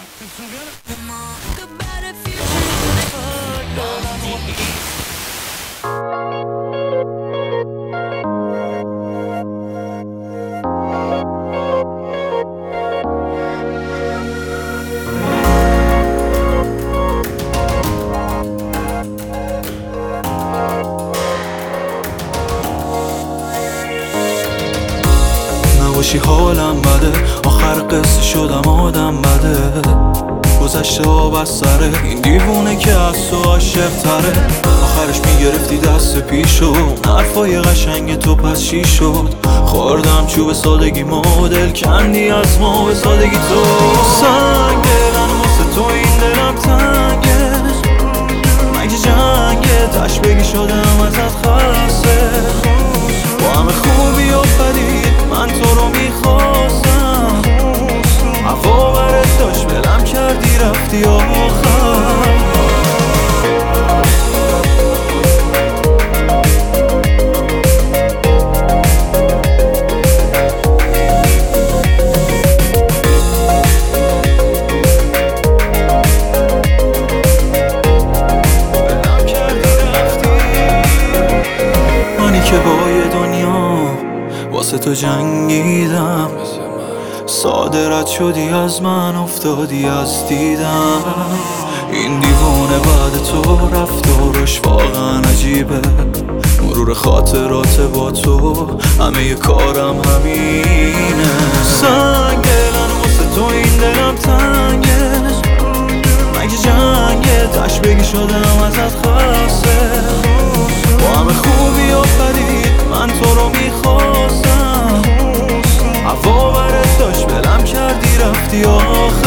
نباشی حالم بده، آخر قصه شدم آدم بده. گذشته ها بس سره این دیوونه که از تو عاشق تره. آخرش میگرفتی دست پیشو، حرفای قشنگ تو پس چی شد؟ خوردم چوب سادگی ما، دل کندی از ما به سادگی تو. سنگ دلم واسه تو این دلم تنگه، مگه جنگه تش بگی شدم ازت خسته. با همه خوبی و بدی من تو رو میخواستم، هوا برت داشت بلم کردی رفتی آخر. منی که با یه دنیا واسه تو جنگیدم، ساده رد شدی از من افتادی از دیدم. این دیوونه بعد تو رفتارش واقعا عجیبه، مرور خاطرات با تو همه ی کارم همینه. سنگ دلم واسه تو این دلم تنگه، مگه جنگه تش بگی شدم ازت خسته. با همه خوبی و بدی من تو رو میخواستم، هوا برت داشت بلم کردی رفتی آخر.